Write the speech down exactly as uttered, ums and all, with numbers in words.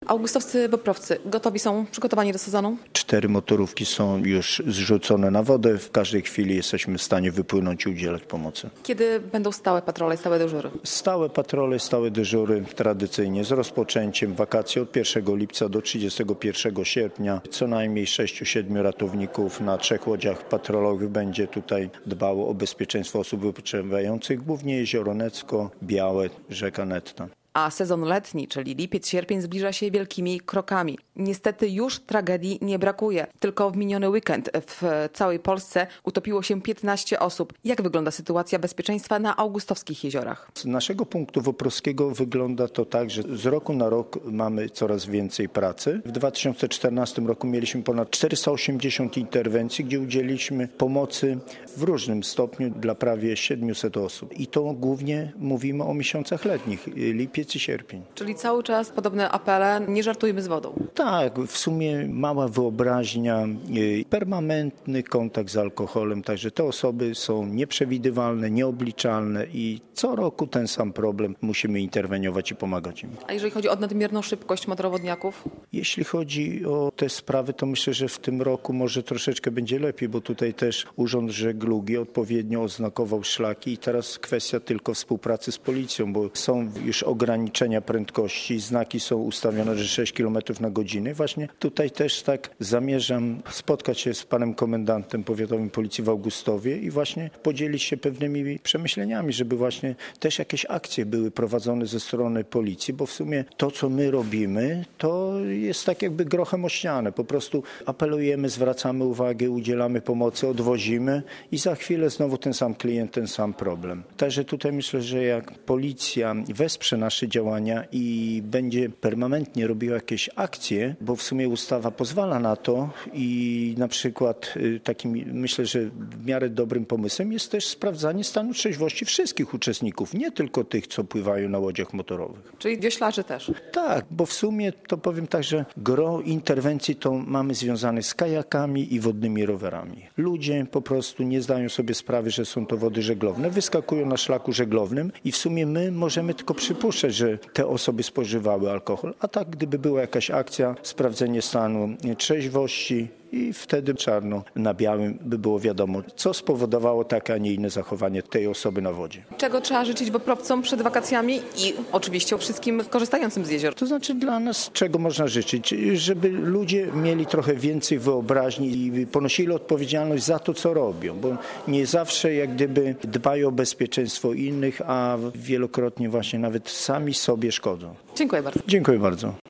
Augustowscy boprowcy gotowi są, przygotowani do sezonu? Cztery motorówki są już zrzucone na wodę. W każdej chwili jesteśmy w stanie wypłynąć i udzielać pomocy. Kiedy będą stałe patrole, stałe dyżury? Stałe patrole, stałe dyżury tradycyjnie z rozpoczęciem wakacji od pierwszego lipca do trzydziestego pierwszego sierpnia. Co najmniej sześciu siedmiu ratowników na trzech łodziach patrolowych będzie tutaj dbało o bezpieczeństwo osób wypoczywających, głównie Jezioro Necko, Białe, rzeka Netta. A sezon letni, czyli lipiec, sierpień, zbliża się wielkimi krokami. Niestety już tragedii nie brakuje. Tylko w miniony weekend w całej Polsce utopiło się piętnaście osób. Jak wygląda sytuacja bezpieczeństwa na augustowskich jeziorach? Z naszego punktu woprowskiego wygląda to tak, że z roku na rok mamy coraz więcej pracy. W dwa tysiące czternastym roku mieliśmy ponad czterysta osiemdziesiąt interwencji, gdzie udzieliliśmy pomocy w różnym stopniu dla prawie siedmiuset osób. I to głównie mówimy o miesiącach letnich, lipiec i sierpień. Czyli cały czas podobne apele, nie żartujmy z wodą. Tak, w sumie mała wyobraźnia, permanentny kontakt z alkoholem, także te osoby są nieprzewidywalne, nieobliczalne i co roku ten sam problem, musimy interweniować i pomagać im. A jeżeli chodzi o nadmierną szybkość motorowodniaków? Jeśli chodzi o te sprawy, to myślę, że w tym roku może troszeczkę będzie lepiej, bo tutaj też Urząd Żeglugi odpowiednio oznakował szlaki i teraz kwestia tylko współpracy z policją, bo są już ograniczenia prędkości, znaki są ustawione, że sześć kilometrów na godzinę. Właśnie tutaj też tak zamierzam spotkać się z panem komendantem powiatowym Policji w Augustowie i właśnie podzielić się pewnymi przemyśleniami, żeby właśnie też jakieś akcje były prowadzone ze strony policji, bo w sumie to, co my robimy, to jest tak jakby grochem o ścianę. Po prostu apelujemy, zwracamy uwagę, udzielamy pomocy, odwozimy i za chwilę znowu ten sam klient, ten sam problem. Także tutaj myślę, że jak policja wesprze nasze działania i będzie permanentnie robiła jakieś akcje, bo w sumie ustawa pozwala na to i na przykład takim, myślę, że w miarę dobrym pomysłem jest też sprawdzanie stanu trzeźwości wszystkich uczestników, nie tylko tych, co pływają na łodziach motorowych. Czyli wioślarzy też? Tak, bo w sumie to powiem tak, że gro interwencji to mamy związane z kajakami i wodnymi rowerami. Ludzie po prostu nie zdają sobie sprawy, że są to wody żeglowne, wyskakują na szlaku żeglownym i w sumie my możemy tylko przypuszczać, że te osoby spożywały alkohol, a tak gdyby była jakaś akcja, sprawdzenie stanu trzeźwości i wtedy czarno na białym by było wiadomo, co spowodowało takie, a nie inne zachowanie tej osoby na wodzie. Czego trzeba życzyć boprowcom przed wakacjami i oczywiście wszystkim korzystającym z jezior? To znaczy dla nas czego można życzyć? Żeby ludzie mieli trochę więcej wyobraźni i ponosili odpowiedzialność za to, co robią, bo nie zawsze jak gdyby dbają o bezpieczeństwo innych, a wielokrotnie właśnie nawet sami sobie szkodzą. Dziękuję bardzo. Dziękuję bardzo.